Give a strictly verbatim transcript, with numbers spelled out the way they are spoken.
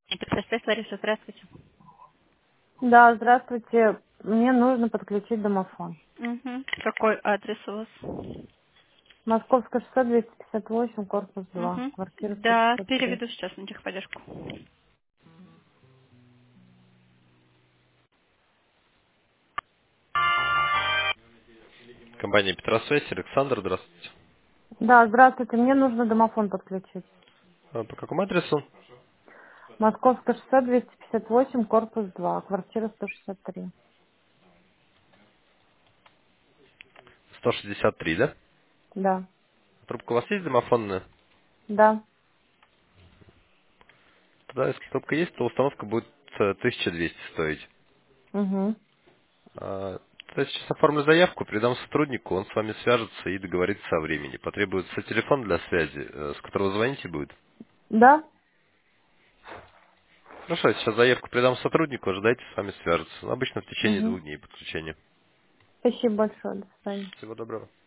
Электросвязь, Лариса, здравствуйте. Да, здравствуйте. Мне нужно подключить домофон. Угу. Какой адрес у вас? Московское шоссе двести пятьдесят восемь, корпус два, Угу. квартира сто Да, шестьдесят три. переведу сейчас на техподдержку. Компания Петросвязь, Александр, здравствуйте. Да, здравствуйте. Мне нужно домофон подключить. А по какому адресу? Московское шоссе двести пятьдесят восемь, корпус два, квартира сто шестьдесят три. сто шестьдесят три, да? Да, Трубка у вас есть домофонная? да. Тогда, если трубка есть, то установка будет э, тысяча двести стоить. Угу. А, то есть сейчас оформлю заявку, передам сотруднику, он с вами свяжется и договорится о времени. Потребуется телефон для связи, э, с которого звоните будет. Да? Хорошо, я сейчас заявку передам сотруднику, ожидайте, с вами свяжется. Обычно в течение Угу. двух дней подключения. Спасибо большое. До свидания. Всего доброго.